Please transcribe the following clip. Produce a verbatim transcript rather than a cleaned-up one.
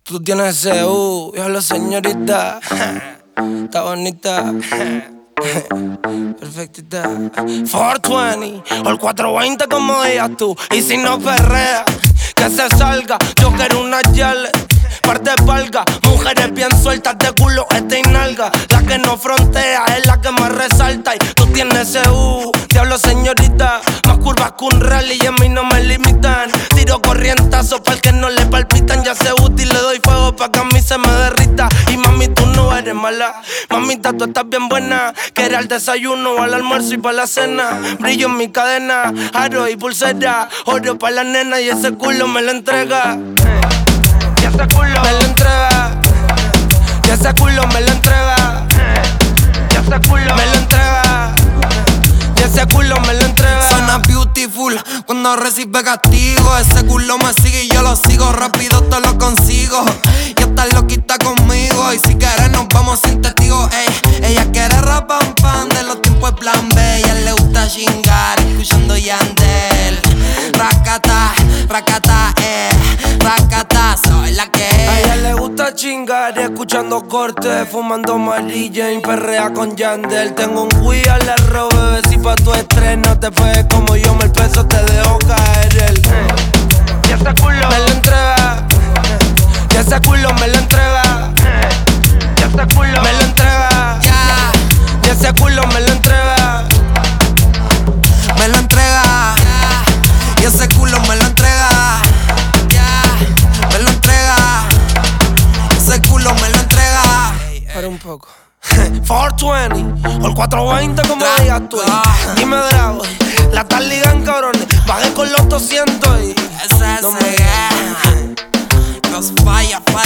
Tú tienes C U, yo la señorita. Está bonita. Perfectita. cuatrocientos veinte o el cuatrocientos veinte como digas tú. Y si no perrea, que se salga. Yo quiero una yale, par de palga. Mujeres bien sueltas de culo, este y nalga. La que no frontea es la que más resalta. Y tú tienes C U, diablo señorita. Más curvas que un rally y en mí no me limitan. Tiro corrientazos para el que no le palpitan. Ya sé útil, le doy fuego pa' que a mí se me derrita. Y mami, tú no eres mala. Mamita, tú estás bien buena. Quiere al desayuno, al almuerzo y pa' la cena. Brillo en mi cadena, aro y pulsera. Oro pa' la nena y ese culo me lo entrega. Y ese culo me lo entrega. Y ese culo me lo entrega. Y ese culo me lo entrega. Y ese culo me lo entrega. Suena beautiful cuando recibe castigo. Ese culo me sigue y yo lo sigo. Rápido te lo consigo. Y estás loquita conmigo. Y si quieres nos vamos sin testigos. Ey, ella quiere rap pam pam de los tiempos de plan B. A ella le gusta chingar escuchando Yandel. Rakata, rakata, eh. Rakata, soy la que es. A ella le gusta chingar escuchando cortes, fumando Mary Jane, perrea con Yandel. Tengo un Wii al arroz, bebé, si pa' tu estrés no te pegues como yo, me el peso te dejo caer el. Y ese culo me lo entrega. Y ese culo me lo entrega. Y ese culo me lo entrega. Yeah. Y ese culo me lo entrega. Me lo entrega. Yeah. Y ese culo me lo entrega. Yeah. Me lo entrega. Ese culo me lo entrega. Para un poco. cuatrocientos veinte o el cuatrocientos veinte como digas tú. Dime Drago, la tal ligan cabrones. Bajé con los doscientos y Ese, ese, no me yeah. Los falla, falla.